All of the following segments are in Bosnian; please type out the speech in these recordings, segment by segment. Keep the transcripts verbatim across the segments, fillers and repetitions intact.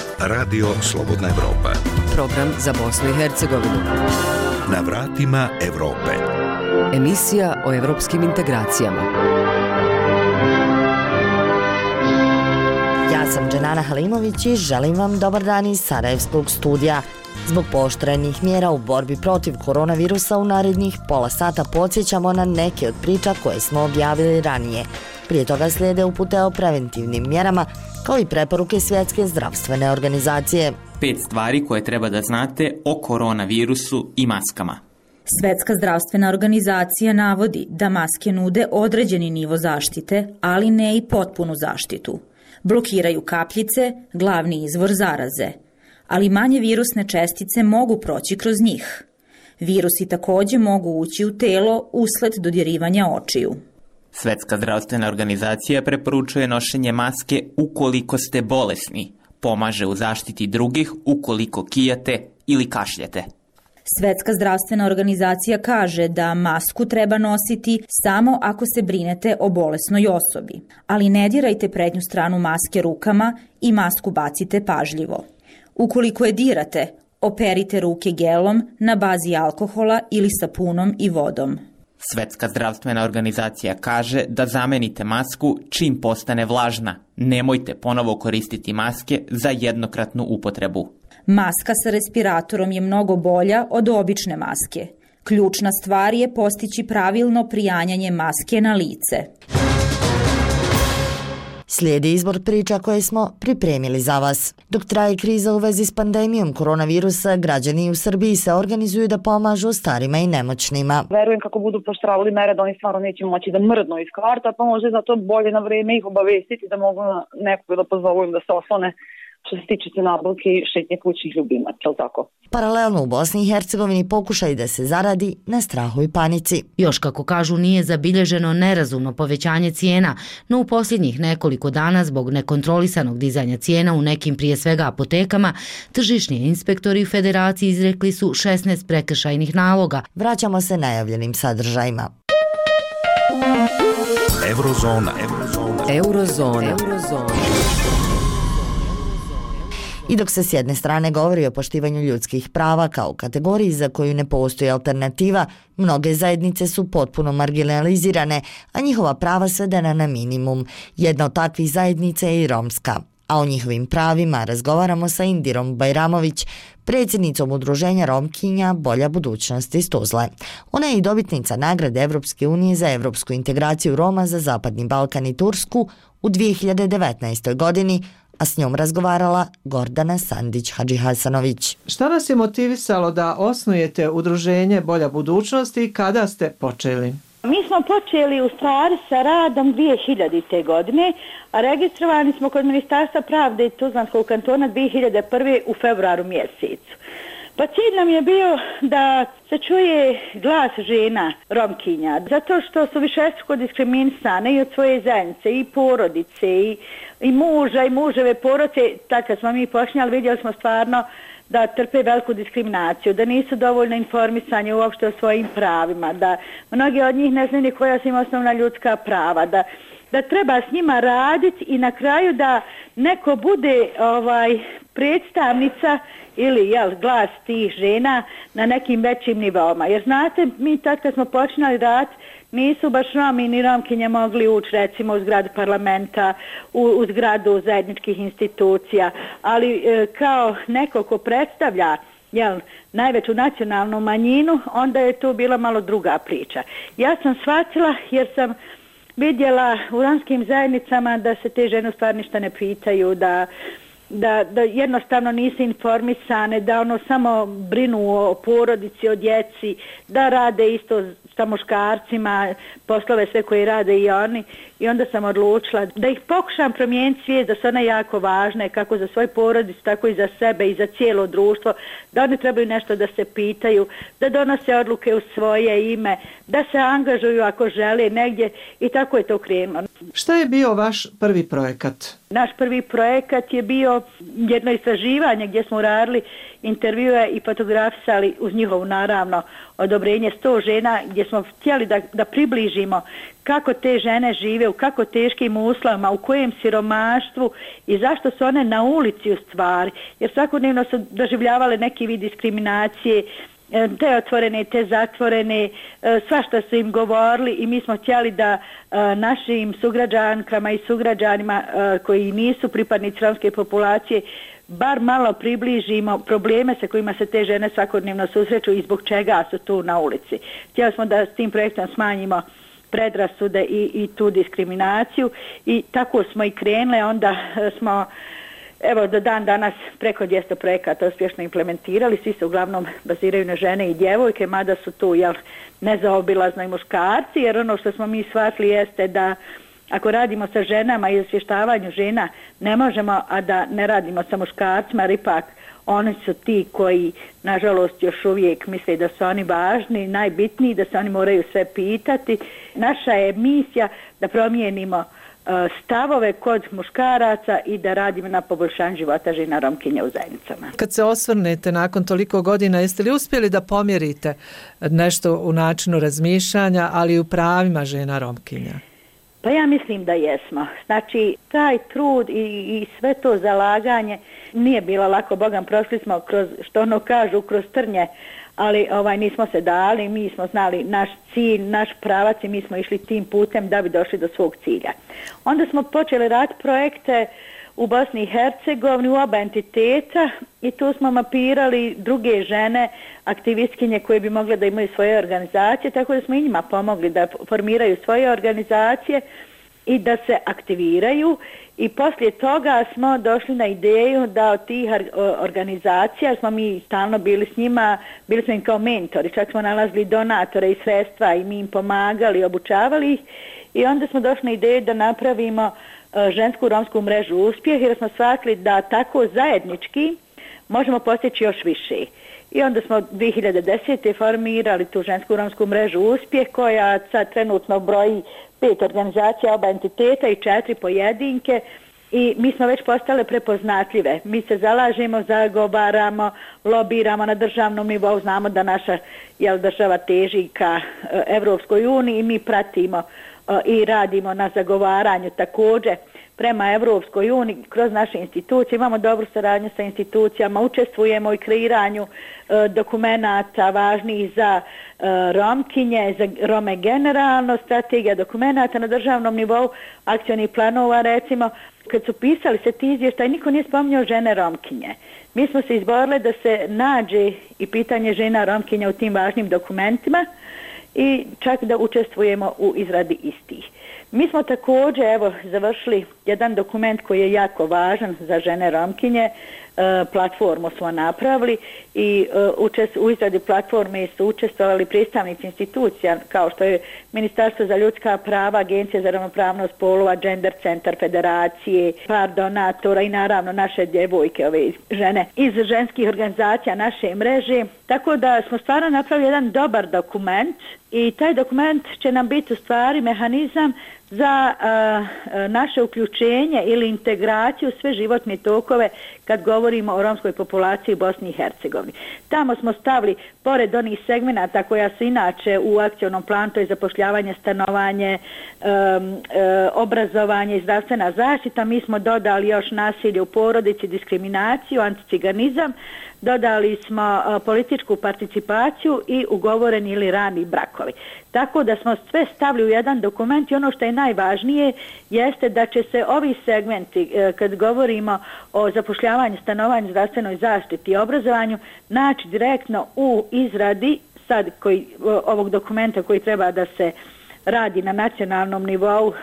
Radio Slobodna Evropa. Program za Bosnu i Hercegovinu. Na vratima Evrope. Emisija o evropskim integracijama. Ja sam Dženana Halimović i želim vam dobar dan iz Sarajevskog studija. Zbog pooštrenih mjera u borbi protiv koronavirusa u narednih pola sata podsjećamo na neke od priča koje smo objavili ranije. Prije toga slijede upute o preventivnim mjerama, kao i preporuke Svjetske zdravstvene organizacije. Pet stvari koje treba da znate o koronavirusu i maskama. Svjetska zdravstvena organizacija navodi da maske nude određeni nivo zaštite, ali ne i potpunu zaštitu. Blokiraju kapljice, glavni izvor zaraze, ali manje virusne čestice mogu proći kroz njih. Virusi također mogu ući u telo usled dodirivanja očiju. Svjetska zdravstvena organizacija preporučuje nošenje maske ukoliko ste bolesni. Pomaže u zaštiti drugih ukoliko kijate ili kašljete. Svjetska zdravstvena organizacija kaže da masku treba nositi samo ako se brinete o bolesnoj osobi, ali ne dirajte prednju stranu maske rukama i masku bacite pažljivo. Ukoliko je dirate, operite ruke gelom na bazi alkohola ili sapunom i vodom. Svjetska zdravstvena organizacija kaže da zamenite masku čim postane vlažna. Nemojte ponovo koristiti maske za jednokratnu upotrebu. Maska sa respiratorom je mnogo bolja od obične maske. Ključna stvar je postići pravilno prijanjanje maske na lice. Slijedi izbor priča koje smo pripremili za vas. Dok traje kriza u vezi s pandemijom koronavirusa, građani u Srbiji se organizuju da pomažu starima i nemoćnima. Verujem kako budu poštravali mere da oni stvarno neće moći da mrdnu iz kvarta, pa može zato bolje na vrijeme ih obavestiti da mogu nekog da pozovu da se oslone što se tiče te nabavke i šetnje kućnih ljubimaca, je li tako? Paralelno u Bosni i Hercegovini pokušaj da se zaradi na strahu i panici. Još kako kažu nije zabilježeno nerazumno povećanje cijena, no u posljednjih nekoliko dana zbog nekontrolisanog dizanja cijena u nekim prije svega apotekama, tržišni inspektori u Federaciji izrekli su šesnaest prekršajnih naloga. Vraćamo se najavljenim sadržajima. Eurozona. Eurozona. Eurozona. Eurozona. I dok se s jedne strane govori o poštivanju ljudskih prava kao kategoriji za koju ne postoji alternativa, mnoge zajednice su potpuno marginalizirane, a njihova prava svedena na minimum. Jedna od takvih zajednica je i romska. A o njihovim pravima razgovaramo sa Indirom Bajramović, predsjednicom udruženja Romkinja Bolja budućnost iz Tuzle. Ona je i dobitnica nagrade Evropske unije za evropsku integraciju Roma za Zapadni Balkan i Tursku u dvije hiljade devetnaestoj. godini, a s njom razgovarala Gordana Sandić-Hadžihasanović. Šta vas je motivisalo da osnujete udruženje Bolja budućnost i kada ste počeli? Mi smo počeli u stvari sa radom dvije hiljadite. godine, a registrovani smo kod Ministarstva pravde i Tuzlanskog kantona dvije hiljade prve. u februaru mjesecu. Pa cilj nam je bio da se čuje glas žena Romkinja, zato što su višestruko diskriminisane i od svoje zajednice, i porodice, i, i muža, i muževe porodice. Tad kad smo mi počinjali, vidjeli smo stvarno da trpe veliku diskriminaciju, da nisu dovoljno informisani uopšte o svojim pravima, da mnogi od njih ne znaju ni koja su im osnovna ljudska prava, da da treba s njima raditi i na kraju da neko bude ovaj predstavnica ili jel, glas tih žena na nekim većim nivoima. Jer znate, mi tad kad smo počinali raditi, nisu baš Romi ni Romkinje mogli ući recimo u zgradu parlamenta, u, u zgradu zajedničkih institucija, ali e, kao neko ko predstavlja jel, najveću nacionalnu manjinu, onda je tu bila malo druga priča. Ja sam shvatila jer sam vidjela u romskim zajednicama da se te žene stvarno ništa ne pitaju, da, da, da jednostavno nisu informisane, da ono samo brinu o porodici, o djeci, da rade isto sa muškarcima, poslove sve koje rade i oni. I onda sam odlučila da ih pokušam promijeniti svijest, da su one jako važne, kako za svoj porodicu, tako i za sebe i za cijelo društvo, da oni trebaju nešto da se pitaju, da donose odluke u svoje ime, da se angažuju ako žele negdje i tako je to krenulo. Šta je bio vaš prvi projekat? Naš prvi projekat je bio jedno istraživanje gdje smo radili intervjue i fotografisali uz njihovo naravno odobrenje sto žena, gdje smo htjeli da, da približimo kako te žene žive, u kako teškim uslovima, u kojem siromaštvu i zašto su one na ulici u stvari, jer svakodnevno su doživljavale neki vid diskriminacije, te otvorene, te zatvorene, svašta su im govorili i mi smo htjeli da našim sugrađankama i sugrađanima koji nisu pripadnici romske populacije bar malo približimo probleme sa kojima se te žene svakodnevno susreću i zbog čega su tu na ulici. Htjeli smo da s tim projektom smanjimo predrasude i, i tu diskriminaciju i tako smo i krenule, onda smo evo do dan danas preko dvjesto projekata uspješno implementirali, svi se uglavnom baziraju na žene i djevojke, mada su tu jel, nezaobilazno i muškarci, jer ono što smo mi shvatili jeste da ako radimo sa ženama i osvještavanju žena, ne možemo, a da ne radimo sa muškarcima, jer ipak oni su ti koji, nažalost, još uvijek misle da su oni važni, najbitniji, da se oni moraju sve pitati. Naša je misija da promijenimo stavove kod muškaraca i da radimo na poboljšanju života žena Romkinja u zajednicama. Kad se osvrnete nakon toliko godina, jeste li uspjeli da pomjerite nešto u načinu razmišljanja, ali i u pravima žena Romkinja? Pa ja mislim da jesmo. Znači, taj trud i, i sve to zalaganje nije bilo lako. Bogam, prošli smo kroz, što ono kažu, kroz trnje, ali ovaj nismo se dali, mi smo znali naš cilj, naš pravac i mi smo išli tim putem da bi došli do svog cilja. Onda smo počeli raditi projekte u Bosni i Hercegovini, u oba entiteta i tu smo mapirali druge žene, aktivistkinje koje bi mogle da imaju svoje organizacije, tako da smo i njima pomogli da formiraju svoje organizacije i da se aktiviraju i poslije toga smo došli na ideju da od tih organizacija smo mi stalno bili s njima, bili smo im kao mentori, čak smo nalazili donatore i sredstva i mi im pomagali, obučavali ih i onda smo došli na ideju da napravimo žensku romsku mrežu uspjeh jer smo shvatili da tako zajednički možemo postići još više. I onda smo dvije hiljade desete formirali tu žensku romsku mrežu uspjeh koja sad trenutno broji pet organizacija, oba entiteta i četiri pojedinke i mi smo već postale prepoznatljive. Mi se zalažemo, zagovaramo, lobiramo na državnom nivou, znamo da naša jel, država teži ka Evropskoj uniji i mi pratimo i radimo na zagovaranju također prema Evropskoj uniji kroz naše institucije. Imamo dobru saradnju sa institucijama, učestvujemo u kreiranju e, dokumenata važnih za e, Romkinje, za Rome generalno, strategija dokumenata na državnom nivou, akcionih planova recimo. Kad su pisali se ti izvještaj, niko nije spominjao žene Romkinje. Mi smo se izborili da se nađe i pitanje žena Romkinja u tim važnim dokumentima i čak da učestvujemo u izradi istih. Mi smo također evo završili jedan dokument koji je jako važan za žene Romkinje, e, platformu smo napravili i e, učest, u izradi platforme su učestvovali predstavnici institucija kao što je Ministarstvo za ljudska prava, Agencija za ravnopravnost spolova, Gender Centar Federacije, par donatora i naravno naše djevojke, ove žene iz ženskih organizacija naše mreže. Tako da smo stvarno napravili jedan dobar dokument i taj dokument će nam biti u stvari mehanizam za uh, naše uključenje ili integraciju u sve životne tokove kad govorimo o romskoj populaciji u Bosni i Hercegovini. Tamo smo stavili, pored onih segmenata koja su inače u akcionom planu, to je zapošljavanje, stanovanje, um, uh, obrazovanje i zdravstvena zaštita, mi smo dodali još nasilje u porodici, diskriminaciju, anticiganizam, dodali smo uh, političku participaciju i ugovoreni ili rani brakovi. Tako da smo sve stavili u jedan dokument i ono što je najvažnije jeste da će se ovi segmenti, uh, kad govorimo o zapošljavanju, stanovanju, zdravstvenoj zaštiti i obrazovanju, naći direktno u izradi sad koji, uh, ovog dokumenta koji treba da se radi na nacionalnom nivou,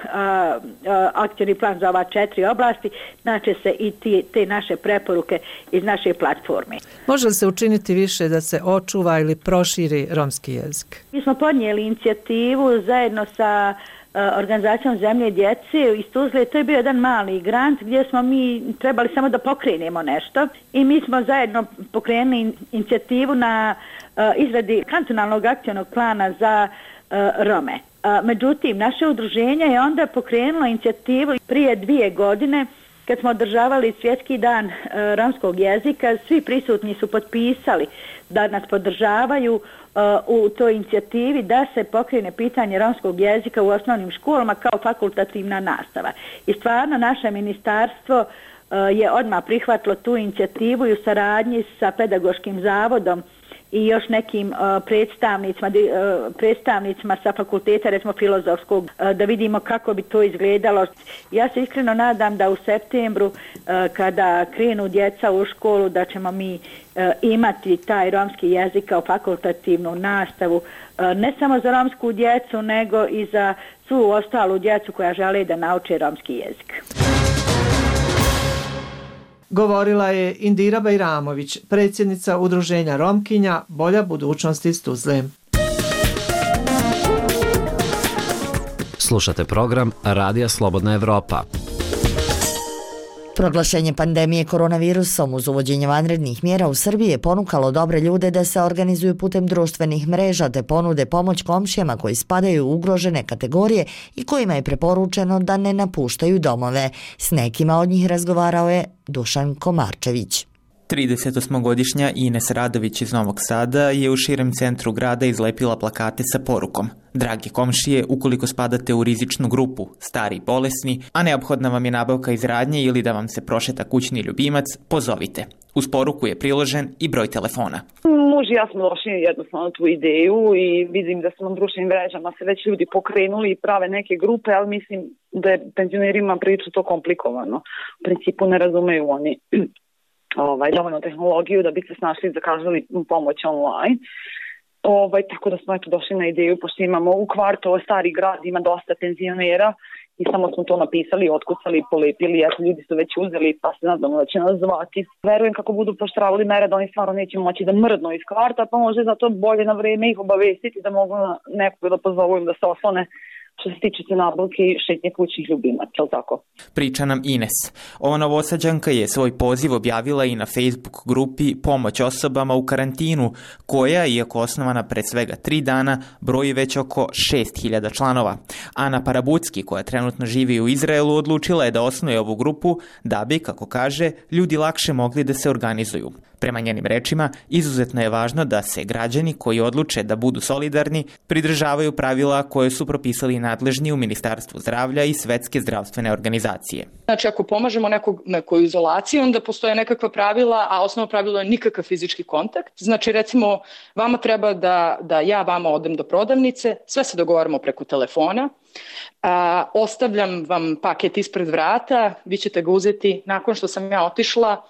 akcioni plan za ova četiri oblasti, znači se i ti, te naše preporuke iz naše platforme. Može li se učiniti više da se očuva ili proširi romski jezik? Mi smo podnijeli inicijativu zajedno sa organizacijom Zemlje i djece iz Tuzle. To je bio jedan mali grant gdje smo mi trebali samo da pokrenemo nešto i mi smo zajedno pokrenuli inicijativu na izradi kantonalnog akcionog plana za Rome. Međutim, naše udruženje je onda pokrenulo inicijativu prije dvije godine kad smo održavali Svjetski dan e, romskog jezika, svi prisutni su potpisali da nas podržavaju e, u toj inicijativi da se pokrene pitanje romskog jezika u osnovnim školama kao fakultativna nastava. I stvarno naše ministarstvo e, je odmah prihvatilo tu inicijativu i u saradnji sa pedagoškim zavodom i još nekim uh, predstavnicima, uh, predstavnicima sa fakulteta, recimo filozofskog, uh, da vidimo kako bi to izgledalo. Ja se iskreno nadam da u septembru, uh, kada krenu djeca u školu, da ćemo mi uh, imati taj romski jezik kao fakultativnu nastavu, uh, ne samo za romsku djecu, nego i za svu ostalu djecu koja žele da nauče romski jezik. Govorila je Indira Bajramović, predsjednica Udruženja Romkinja Bolja budućnost iz Tuzle. Slušate program Radija Slobodna Evropa. Proglašenje pandemije koronavirusom uz uvođenje vanrednih mjera u Srbiji je ponukalo dobre ljude da se organizuju putem društvenih mreža te ponude pomoć komšijama koji spadaju u ugrožene kategorije i kojima je preporučeno da ne napuštaju domove. S nekima od njih razgovarao je Dušan Komarčević. tridesetosmogodišnja Ines Radović iz Novog Sada je u širem centru grada izlepila plakate sa porukom: dragi komšije, ukoliko spadate u rizičnu grupu, stari i bolesni, a neophodna vam je nabavka iz radnje ili da vam se prošeta kućni ljubimac, pozovite. Uz poruku je priložen i broj telefona. Muž i ja smo došli jednostavno tu ideju i vidim da su na društvenim mrežama se već ljudi pokrenuli i prave neke grupe, ali mislim da je penzionerima priču to komplikovano. U principu ne razumeju oni ovaj, dovoljno tehnologiju da bi se snašli i zakazali pomoć online. Ovaj, tako da smo eto došli na ideju, pošto imamo u kvartu, ovo stari grad, ima dosta penzionera i samo smo to napisali, otkucali, polepili, eto ljudi su već uzeli pa se nadamo da će nas zvati. Verujem kako budu poštravali mere da oni stvarno neće moći da mrdnu iz kvarta, pa može zato bolje na vreme ih obavestiti da mogu nekog da pozovu da se oslone što se tiče te nabavke i šetnje kućnih ljubimaca, je li tako? Priča nam Ines. Ova Novosađanka je svoj poziv objavila i na Facebook grupi Pomoć osobama u karantinu, koja, iako osnovana pre svega tri dana, broji već oko šest hiljada članova. Ana Parabucki, koja trenutno živi u Izraelu, odlučila je da osnuje ovu grupu da bi, kako kaže, ljudi lakše mogli da se organizuju. Prema njenim rečima, izuzetno je važno da se građani koji odluče da budu solidarni pridržavaju pravila koje su propisali nadležni u Ministarstvu zdravlja i Svetske zdravstvene organizacije. Znači, ako pomažemo nekog, nekoj izolaciji, onda postoje nekakva pravila, a osnovno pravilo je nikakav fizički kontakt. Znači, recimo, vama treba da, da ja vama odem do prodavnice, sve se dogovaramo preko telefona, a, ostavljam vam paket ispred vrata, vi ćete ga uzeti nakon što sam ja otišla.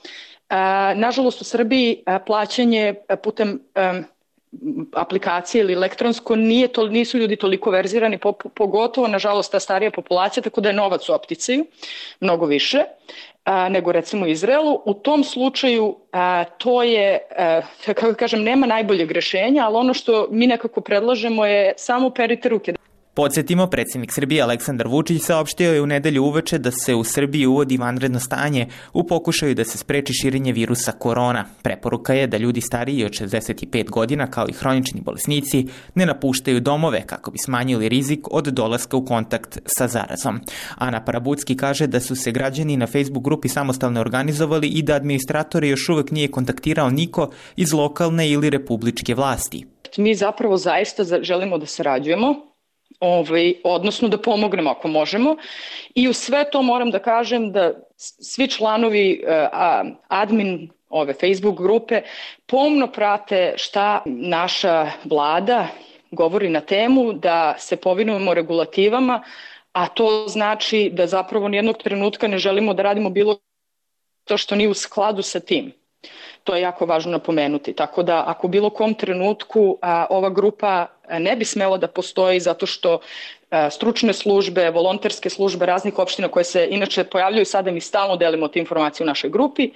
A, nažalost, u Srbiji a, plaćanje a, putem a, aplikacije ili elektronsko nije to, nisu ljudi toliko verzirani, po, pogotovo, nažalost, ta starija populacija, tako da je novac u opticaju mnogo više a, nego recimo u Izraelu. U tom slučaju a, to je, a, kako kažem, nema najboljeg rešenja, ali ono što mi nekako predlažemo je samo perite ruke. Podsjetimo, predsjednik Srbije Aleksandar Vučić saopštio je u nedelju uveče da se u Srbiji uvodi vanredno stanje u pokušaju da se spreči širenje virusa korona. Preporuka je da ljudi stariji od šezdeset pet godina, kao i hronični bolesnici, ne napuštaju domove kako bi smanjili rizik od dolaska u kontakt sa zarazom. Ana Parabucki kaže da su se građani na Facebook grupi samostalno organizovali i da administratori još uvek nije kontaktirao niko iz lokalne ili republičke vlasti. Mi zapravo zaista želimo da sarađujemo, Ovaj, odnosno da pomognemo ako možemo, i u sve to moram da kažem da svi članovi a, admin ove Facebook grupe pomno prate šta naša vlada govori na temu, da se povinujemo regulativama, a to znači da zapravo nijednog trenutka ne želimo da radimo bilo to što nije u skladu sa tim. To je jako važno napomenuti. Tako da ako u bilo kom trenutku a, ova grupa ne bi smela da postoji zato što a, stručne službe, volonterske službe raznih opština koje se inače pojavljuju sada, mi stalno delimo te informacije u našoj grupi,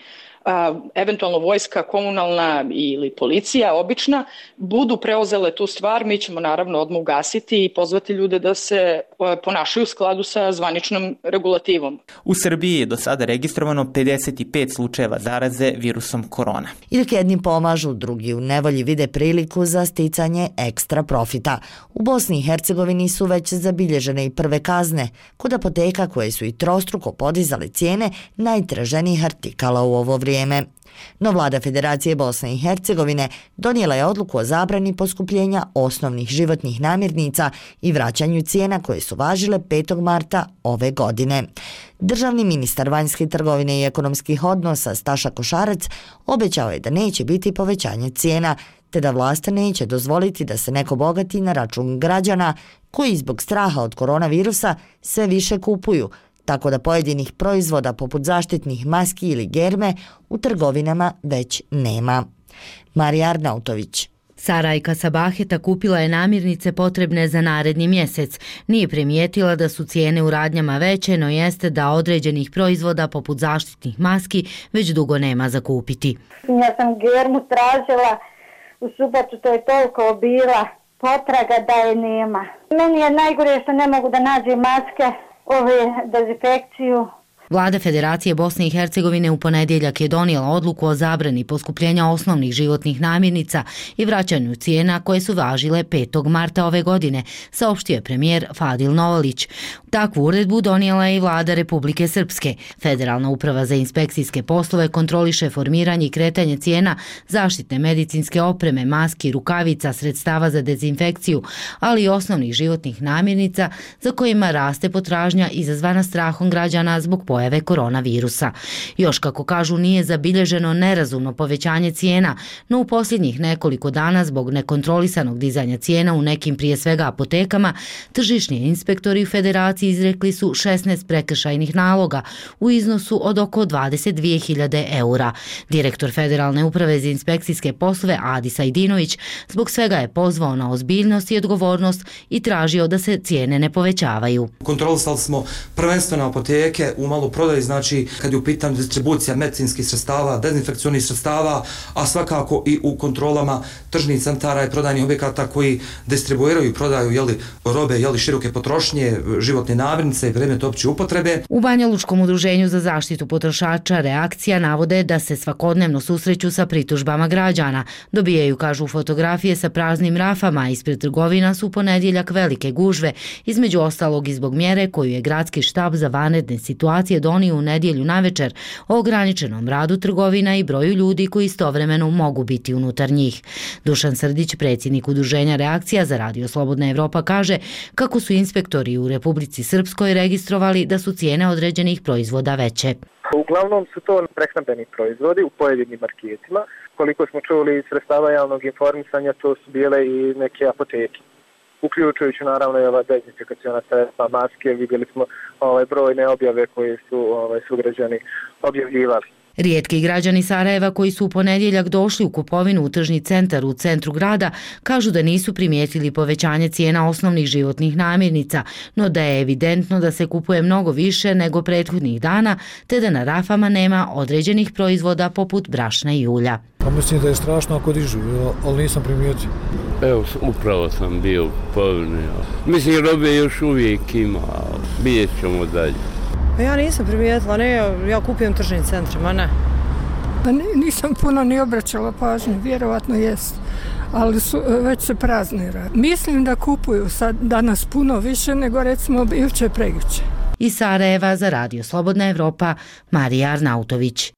a, eventualno vojska, komunalna ili policija, obična, budu preuzele tu stvar, mi ćemo naravno odmah ugasiti i pozvati ljude da se a, ponašaju u skladu sa zvaničnom regulativom. U Srbiji je do sada registrovano pedeset pet slučajeva zaraze virusom korona. I dok jedni pomažu, drugi u nevolji vide priliku za sticanje ekstra profita. U Bosni i Hercegovini su već zabilježene i prve kazne kod apoteka koje su i trostruko podizale cijene najtraženijih artikala u ovo vrijeme. No vlada Federacije Bosne i Hercegovine donijela je odluku o zabrani poskupljenja osnovnih životnih namirnica i vraćanju cijena koje su važile petog marta ove godine. Državni ministar vanjske trgovine i ekonomskih odnosa Staša Košarac obećao je da neće biti povećanje cijena, te da vlast neće dozvoliti da se neko bogati na račun građana koji zbog straha od koronavirusa sve više kupuju, tako da pojedinih proizvoda poput zaštitnih maski ili germe u trgovinama već nema. Marija Arnautović. Sarajka Sabaheta kupila je namirnice potrebne za naredni mjesec. Nije primijetila da su cijene u radnjama veće, no jeste da određenih proizvoda poput zaštitnih maski već dugo nema za kupiti. Ja sam germu tražila u subotu, to je toliko bila potraga da je nema. Meni je najgore što ne mogu da nađem maske, ove dezinfekciju. Vlada Federacije Bosne i Hercegovine u ponedjeljak je donijela odluku o zabrani poskupljenja osnovnih životnih namirnica i vraćanju cijena koje su važile petog marta ove godine, saopštio je premijer Fadil Novalić. Takvu uredbu donijela je i vlada Republike Srpske. Federalna uprava za inspekcijske poslove kontroliše formiranje i kretanje cijena zaštitne medicinske opreme, maski, rukavica, sredstava za dezinfekciju, ali i osnovnih životnih namirnica za kojima raste potražnja izazvana strahom građana zbog pojave koronavirusa. Još kako kažu nije zabilježeno nerazumno povećanje cijena, no u posljednjih nekoliko dana zbog nekontrolisanog dizanja cijena u nekim prije svega apotekama, tržišni inspektori u Federaciji izrekli su šesnaest prekršajnih naloga u iznosu od oko dvadeset dvije hiljade eura. Direktor Federalne uprave za inspekcijske poslove Adis Ajdinović zbog svega je pozvao na ozbiljnost i odgovornost i tražio da se cijene ne povećavaju. Kontrolisali smo prvenstveno apoteke u malo prodaji, znači kad je u pitanju distribucija medicinskih sredstava, dezinfekcionih sredstava, a svakako i u kontrolama tržnih centara i prodajnih objekata koji distribuiraju i prodaju jeli, robe jeli, široke potrošnje, životne namirnice i predmete opće upotrebe. U Banja Lučkom udruženju za zaštitu potrošača Reakcija navode da se svakodnevno susreću sa pritužbama građana. Dobijaju, kažu, fotografije sa praznim rafama, ispred trgovina su u ponedjeljak velike gužve, između ostalog i zbog mjere koju je gradski štab za vanredne situacije donio u nedjelju navečer o ograničenom radu trgovina i broju ljudi koji istovremeno mogu biti unutar njih. Dušan Srdić, predsjednik udruženja Reakcija za Radio Slobodna Evropa, kaže kako su inspektori u Republici Srpskoj registrovali da su cijene određenih proizvoda veće. Uglavnom su to prehrambeni proizvodi u pojedinim marketima. Koliko smo čuli iz sredstava javnog informisanja, to su bile i neke apoteke. Uključujući naravno i ova dezinfekaciona sredstva, maske, vidjeli smo ovaj, brojne objave koje su ovaj, sugrađani objavljivali. Rijetki građani Sarajeva koji su u ponedjeljak došli u kupovinu u tržni centar u centru grada kažu da nisu primijetili povećanje cijena osnovnih životnih namirnica, no da je evidentno da se kupuje mnogo više nego prethodnih dana, te da na rafama nema određenih proizvoda poput brašna i ulja. Pa mislim da je strašno ako dižu, ali nisam primijetio. Evo, upravo sam bio povnio. Mislim, robe još uvijek ima, vidjet ćemo dalje. Ja nisam primijetila, ne, ja kupujem tržnim centrima, ne. Pa nisam puno ni obraćala pažnju, vjerovatno jest, ali su, već se praznira. Mislim da kupuju sad danas puno više nego recimo juče prejuče. Iz Sarajeva za Radio Slobodna Evropa, Marija Arnautović.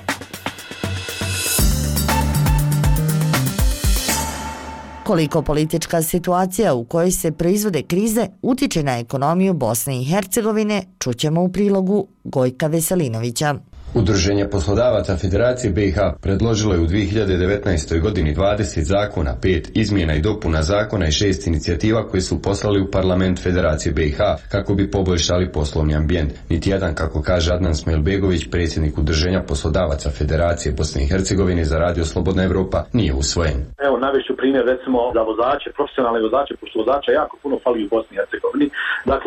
Koliko politička situacija u kojoj se proizvode krize utiče na ekonomiju Bosne i Hercegovine, čućemo u prilogu Gojka Veselinovića. Udruženje poslodavaca Federacije B i H predložilo je u dvije hiljade devetnaestoj godini dvadeset zakona, pet izmjena i dopuna zakona i šest inicijativa koje su poslali u parlament Federacije B i H kako bi poboljšali poslovni ambijent. Niti jedan, kako kaže Adnan Smajlbegović, predsjednik Udruženja poslodavaca Federacije Bosne i Hercegovine za Radio Slobodna Evropa, nije usvojen. Evo, navešću primjer recimo za vozače, profesionalne vozače, pošto vozača jako puno fali u Bosni i Hercegovini. Dakle, treba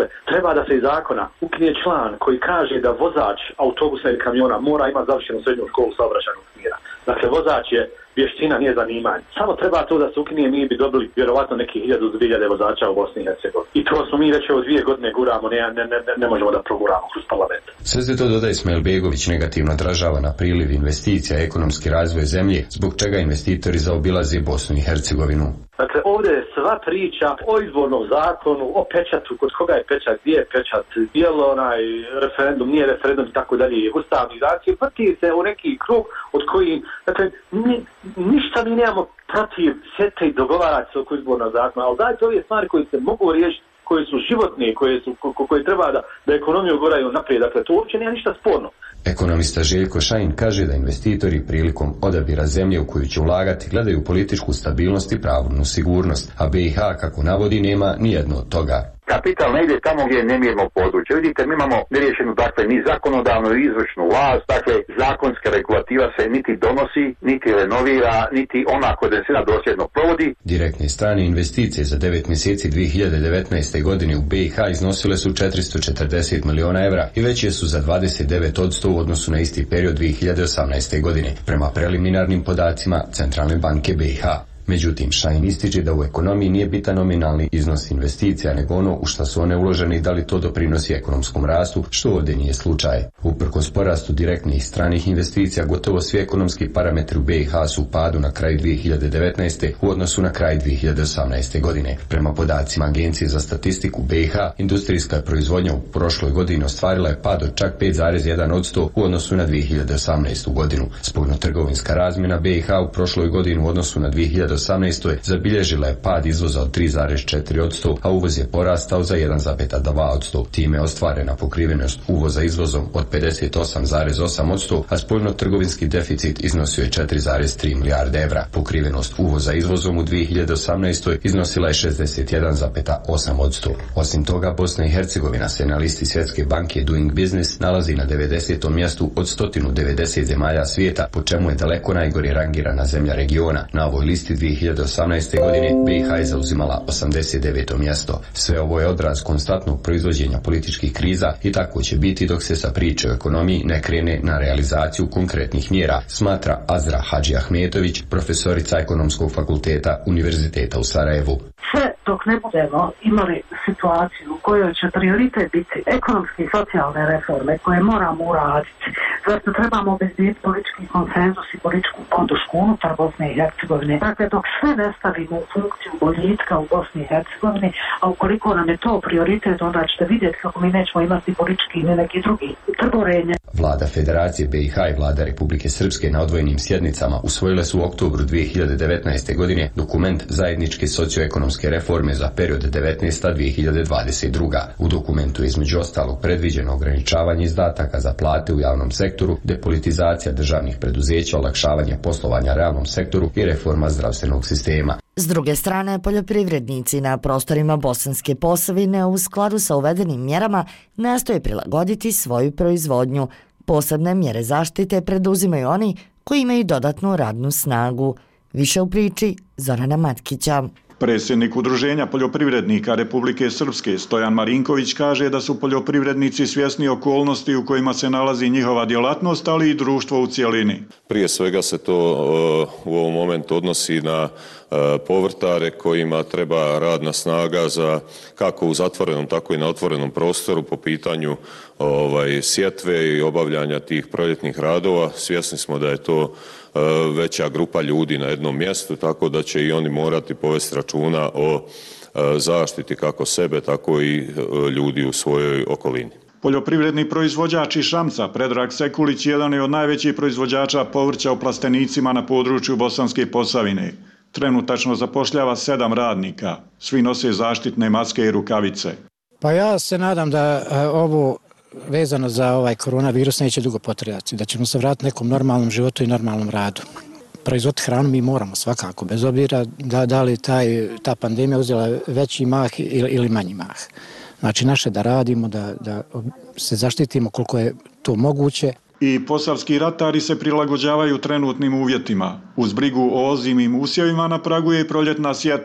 treba da se iz zakona ukine član koji kaže da vozač autobusa ili kamiona mora imati završenu srednju školu saobraćajnog smjera. Dakle, vozač je vještina, nije zanimanje. Samo treba to da se ukine, mi bi dobili vjerovatno neki hiljadu do dvije hiljade vozača u Bosni i Hercegovini. I to smo mi već od dvije godine guramo, ne, ne, ne, ne možemo da proguramo kroz parlament. Sve se to, dodaje Smajlbegović, negativno odražava na priliv investicija i ekonomski razvoj zemlje, zbog čega investitori zaobilaze Bosnu i Hercegovinu. Dakle, ovdje je sva priča o izbornom zakonu, o pečatu, kod koga je pečat, gdje je pečat, jel onaj referendum, nije referendum i tako dalje, ustavni zakon, vrti se u neki krug od koji, dakle, ni, ništa mi nemamo protiv sjete i dogovarati se oko izbornog zakona, ali dajte ove stvari koje se mogu riješiti, koje su životne, koje, su, ko, koje treba da, da ekonomiju goraju naprijed, dakle, to uopće nema ništa sporno. Ekonomista Željko Šajin kaže da investitori prilikom odabira zemlje u koju će ulagati gledaju političku stabilnost i pravnu sigurnost, a B i H, kako navodi, nema nijedno od toga. Kapital ne ide tamo gdje je nemirno područje. Vidite, mi imamo neriješenu, dakle, ni zakonodavnu i izvršnu vlast, dakle, zakonska regulativa se niti donosi, niti renovira, niti ona kodensina dosljedno provodi. Direktne strane investicije za devet mjeseci dvije hiljade devetnaeste. godine u B i H iznosile su četiristo četrdeset miliona evra i veće su za dvadeset devet posto u odnosu na isti period dvije hiljade osamnaeste. godine, prema preliminarnim podacima Centralne banke B i H. Međutim, Šajin ističe da u ekonomiji nije bitan nominalni iznos investicija, nego ono u šta su one uložene i da li to doprinosi ekonomskom rastu, što ovdje nije slučaj. Uprkos porastu direktnih stranih investicija, gotovo svi ekonomski parametri u B i H su u padu na kraju dvije hiljade devetnaeste. u odnosu na kraj dvije hiljade osamnaeste. godine. Prema podacima Agencije za statistiku B i H, industrijska proizvodnja u prošloj godini ostvarila je pad od čak pet zarez jedan posto u odnosu na dvije hiljade osamnaestu. godinu. Spoljnotrgovinska razmjena B i H u prošloj godini u odnosu na dvije hiljade osamnaeste. zabilježila je pad izvoza od tri zarez četiri posto, a uvoz je porastao za jedan zarez dva posto. Time je ostvarena pokrivenost uvoza izvozom od pedeset osam zarez osam posto, a spoljnotrgovinski deficit iznosio je četiri zarez tri milijarde evra. Pokrivenost uvoza izvozom u dvije hiljade osamnaeste. iznosila je šezdeset jedan zarez osam posto. Osim toga, Bosna i Hercegovina se na listi Svjetske banke Doing Business nalazi na devedesetom mjestu od sto devedeset zemalja svijeta, po čemu je daleko najgore rangirana zemlja regiona. Na ovoj listi dvije hiljade osamnaeste. godine B i H je zauzimala osamdeset deveto mjesto. Sve ovo je odraz konstantnog proizvođenja političkih kriza i tako će biti dok se sa priče o ekonomiji ne krene na realizaciju konkretnih mjera, smatra Azra Hadži Ahmetović, profesorica Ekonomskog fakulteta Univerziteta u Sarajevu. Sve dok ne budemo imali situaciju u kojoj će prioritet biti ekonomske i socijalne reforme koje moramo uraditi, zato trebamo obezbijeti politički konsenzus i političku podršku unutar Bosne i Hercegovine. Dakle, dok sve ne stavimo u funkciju boljitka u Bosni i Hercegovini, a ukoliko nam je to prioritet, onda ćete vidjeti kako mi nećemo imati politički ili neki drugi trgorenje. Vlada Federacije B i H i Vlada Republike Srpske na odvojenim sjednicama usvojile su u oktobru dvije hiljade devetnaeste. godine dokument zajedničke socioekonomske reforme za period devetnaesta do dvije hiljade dvadeset druga. U dokumentu je između ostalog predviđeno ograničavanje izdataka za plate u javnom sektoru, depolitizacija državnih preduzeća, olakšavanje poslovanja realnom sektoru i reforma zdravstvenog sistema. S druge strane, poljoprivrednici na prostorima Bosanske Posavine u skladu sa uvedenim mjerama nastoje prilagoditi svoju proizvodnju. Posebne mjere zaštite preduzimaju oni koji imaju dodatnu radnu snagu. Više u priči Zorana Matkića. Predsjednik Udruženja poljoprivrednika Republike Srpske Stojan Marinković kaže da su poljoprivrednici svjesni okolnosti u kojima se nalazi njihova djelatnost, ali i društvo u cjelini. Prije svega se to uh, u ovom momentu odnosi na uh, povrtare kojima treba radna snaga za kako u zatvorenom, tako i na otvorenom prostoru po pitanju ovaj, sjetve i obavljanja tih proljetnih radova. Svjesni smo da je to veća grupa ljudi na jednom mjestu, tako da će i oni morati povesti računa o zaštiti kako sebe, tako i ljudi u svojoj okolini. Poljoprivredni proizvođač iz Šamca, Predrag Sekulić, jedan je od najvećih proizvođača povrća u plastenicima na području Bosanske Posavine. Trenutačno zapošljava sedam radnika. Svi nose zaštitne maske i rukavice. Pa ja se nadam da ovo vezano za ovaj koronavirus neće dugo potrajati, da ćemo se vratiti nekom normalnom životu i normalnom radu. Proizvoditi hranu mi moramo svakako, bez obzira da, da li taj, ta pandemija uzela veći mah ili, ili manji mah. Znači naše da radimo, da, da se zaštitimo koliko je to moguće. I posavski ratari se prilagođavaju trenutnim uvjetima. Uz brigu o ozimim usjevima na pragu je i proljetna sjetva.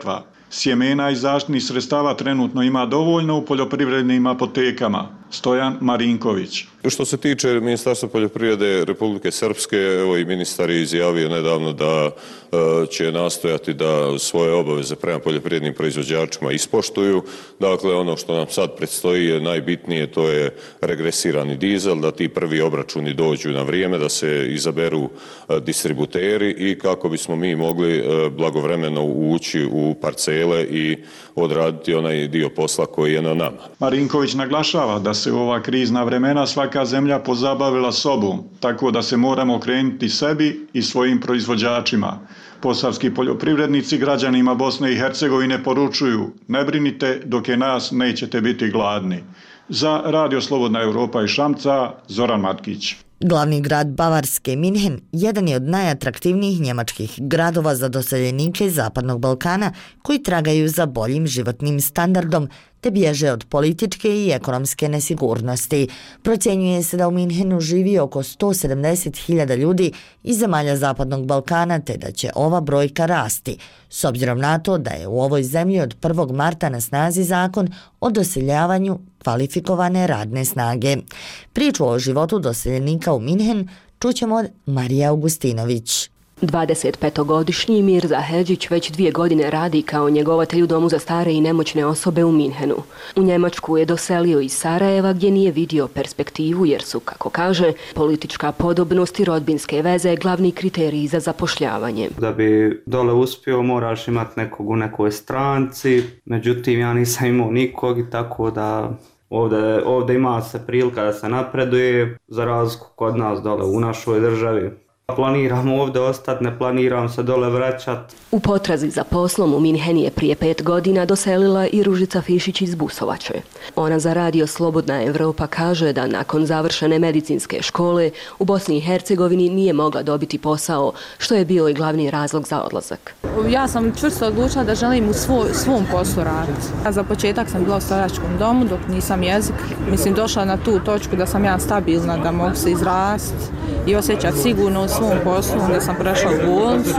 Sjemena i zaštitnih sredstava trenutno ima dovoljno u poljoprivrednim apotekama. Stojan Marinković. Što se tiče Ministarstva poljoprivrede Republike Srpske, evo i ministar je izjavio nedavno da e, će nastojati da svoje obaveze prema poljoprivrednim proizvođačima ispoštuju. Dakle, ono što nam sad predstoji je najbitnije, to je regresirani dizel, da ti prvi obračuni dođu na vrijeme, da se izaberu e, distributeri i kako bismo mi mogli e, blagovremeno ući u parcele i odraditi onaj dio posla koji je na nama. Marinković naglašava da se u ova krizna vremena svaka zemlja pozabavila sobom, tako da se moramo okrenuti sebi i svojim proizvođačima. Posavski poljoprivrednici građanima Bosne i Hercegovine poručuju: ne brinite, dok je nas nećete biti gladni. Za Radio Slobodna Evropa iz Šamca, Zoran Matkić. Glavni grad Bavarske, Minhen, jedan je od najatraktivnijih njemačkih gradova za doseljenike iz Zapadnog Balkana koji tragaju za boljim životnim standardom te bježe od političke i ekonomske nesigurnosti. Procjenjuje se da u Minhenu živi oko sto sedamdeset hiljada ljudi iz zemalja Zapadnog Balkana te da će ova brojka rasti, s obzirom na to da je u ovoj zemlji od prvog marta na snazi zakon o doseljavanju kvalifikovane radne snage. Priču o životu doseljenika u Minhen čućemo od Marije Augustinović. dvadesetpetogodišnji Mirza Hedžić već dvije godine radi kao njegovatelj u domu za stare i nemoćne osobe u Minhenu. U Njemačku je doselio iz Sarajeva gdje nije vidio perspektivu jer su, kako kaže, politička podobnost i rodbinske veze glavni kriteriji za zapošljavanje. Da bi dole uspio moraš imati nekog u nekoj stranci, međutim ja nisam imao nikog i tako da ovdje, ovdje ima se prilika da se napreduje za razliku kod nas dole u našoj državi. Planiram ovdje ostati, ne planiram se dole vraćati. U potrazi za poslom u Minhen je prije pet godina doselila i Ružica Fišić iz Busovače. Ona za Radio Slobodna Evropa kaže da nakon završene medicinske škole u Bosni i Hercegovini nije mogla dobiti posao, što je bio i glavni razlog za odlazak. Ja sam čvrsto odlučila da želim u svoj, svom poslu raditi. Za početak sam bila u staračkom domu dok nisam jezik. Mislim, došla na tu točku da sam ja stabilna, da mogu se izrasti i osjećati sigurno u svom poslu, onda sam prešla u bolnicu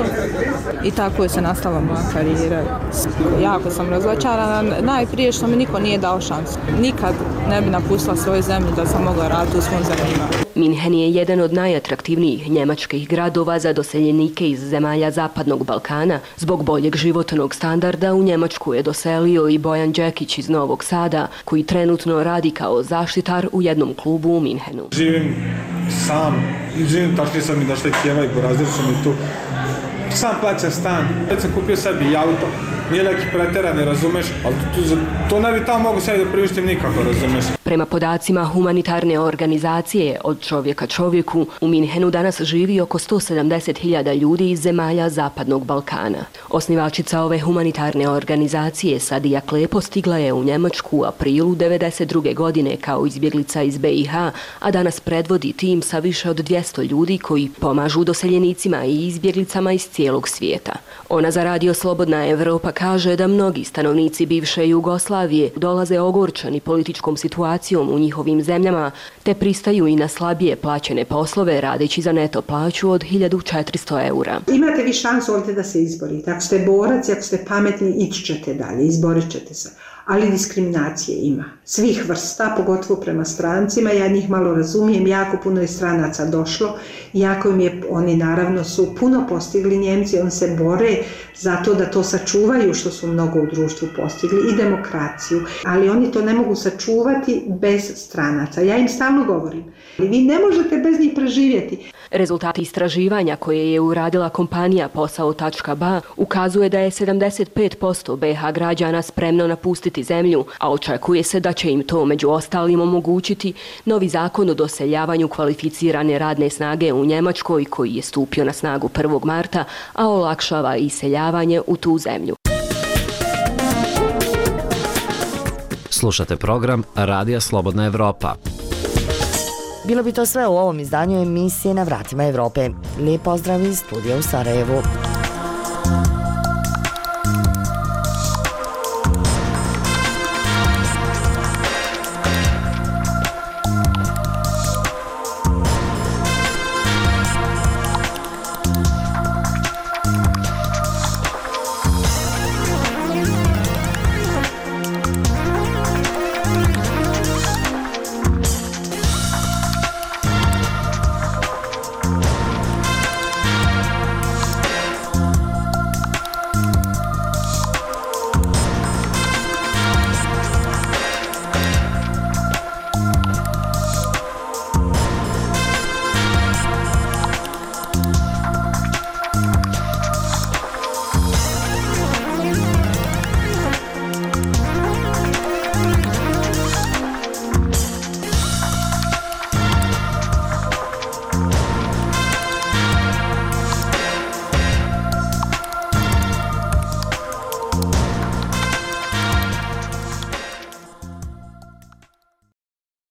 i tako je se nastala moja karijera. Jako sam razočarana, najprije što mi niko nije dao šansu. Nikad ne bi napustila svoju zemlju da sam mogla raditi u svom zemljima. Minhen je jedan od najatraktivnijih njemačkih gradova za doseljenike iz zemalja Zapadnog Balkana. Zbog boljeg životnog standarda u Njemačku je doselio i Bojan Đekić iz Novog Sada, koji trenutno radi kao zaštitar u jednom klubu u Minhenu. Živim sam, živim tačnije sam mi došla i cijeva i porazili su mi tu. Sam plaćam stan, već sam kupio sebi i auto, nije neki pretjeran, ne razumeš, ali to, to ne bi tamo mogu sebi da priuštim nikako, razumeš. Prema podacima humanitarne organizacije Od čovjeka čovjeku, u Minhenu danas živi oko sto sedamdeset hiljada ljudi iz zemalja Zapadnog Balkana. Osnivačica ove humanitarne organizacije Sadija Klepo stigla je u Njemačku u aprilu devedeset druge godine kao izbjeglica iz be i ha, a danas predvodi tim sa više od dvjesto ljudi koji pomažu doseljenicima i izbjeglicama iz cijelog svijeta. Ona za Radio Slobodna Evropa kaže da mnogi stanovnici bivše Jugoslavije dolaze ogorčani političkom situacijom u njihovim zemljama, te pristaju i na slabije plaćene poslove radeći za neto plaću od hiljadu četiristo eura. Imate vi šansu ovdje da se izborite. Ako ste borac, ako ste pametni, ići ćete dalje, izborit ćete se. Ali diskriminacije ima. Svih vrsta, pogotovo prema strancima. Ja njih malo razumijem, jako puno je stranaca došlo. Jako im je, oni naravno su puno postigli Njemci, oni se bore zato da to sačuvaju što su mnogo u društvu postigli i demokraciju. Ali oni to ne mogu sačuvati bez stranaca. Ja im stalno govorim. Vi ne možete bez njih preživjeti. Rezultati istraživanja koje je uradila kompanija Posao tačka ba ukazuje da je sedamdeset pet posto be ha građana spremno napustiti zemlju, a očekuje se da će im to među ostalim omogućiti novi zakon o doseljavanju kvalificirane radne snage u Njemačkoj koji je stupio na snagu prvog marta, a olakšava iseljavanje u tu zemlju. Slušate program Radija Slobodna Evropa. Bilo bi to sve u ovom izdanju emisije Na vratima Evrope. Lijep pozdrav iz studija u Sarajevu.